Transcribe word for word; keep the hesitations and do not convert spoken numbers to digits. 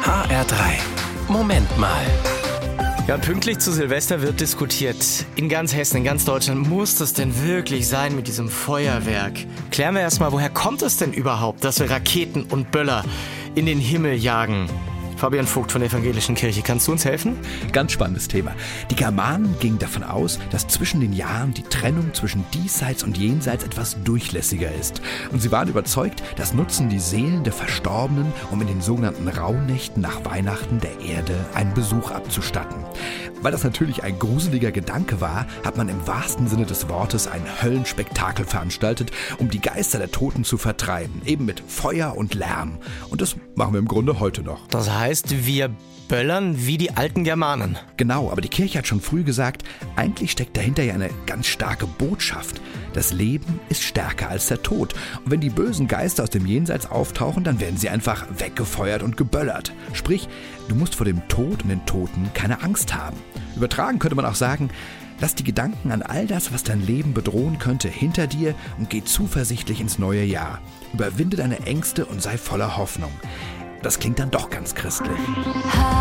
H R drei. Moment mal. Ja, pünktlich zu Silvester wird diskutiert. In ganz Hessen, in ganz Deutschland. Muss das denn wirklich sein mit diesem Feuerwerk? Klären wir erstmal, woher kommt es denn überhaupt, dass wir Raketen und Böller in den Himmel jagen? Fabian Vogt von der Evangelischen Kirche, kannst du uns helfen? Ganz spannendes Thema. Die Germanen gingen davon aus, dass zwischen den Jahren die Trennung zwischen Diesseits und Jenseits etwas durchlässiger ist. Und sie waren überzeugt, das nutzen die Seelen der Verstorbenen, um in den sogenannten Rauhnächten nach Weihnachten der Erde einen Besuch abzustatten. Weil das natürlich ein gruseliger Gedanke war, hat man im wahrsten Sinne des Wortes ein Höllenspektakel veranstaltet, um die Geister der Toten zu vertreiben. Eben mit Feuer und Lärm. Und das machen wir im Grunde heute noch. Das heißt, wir böllern wie die alten Germanen. Genau, aber die Kirche hat schon früh gesagt, eigentlich steckt dahinter ja eine ganz starke Botschaft. Das Leben ist stärker als der Tod. Und wenn die bösen Geister aus dem Jenseits auftauchen, dann werden sie einfach weggefeuert und geböllert. Sprich, du musst vor dem Tod und den Toten keine Angst haben. Übertragen könnte man auch sagen, lass die Gedanken an all das, was dein Leben bedrohen könnte, hinter dir und geh zuversichtlich ins neue Jahr. Überwinde deine Ängste und sei voller Hoffnung. Das klingt dann doch ganz christlich.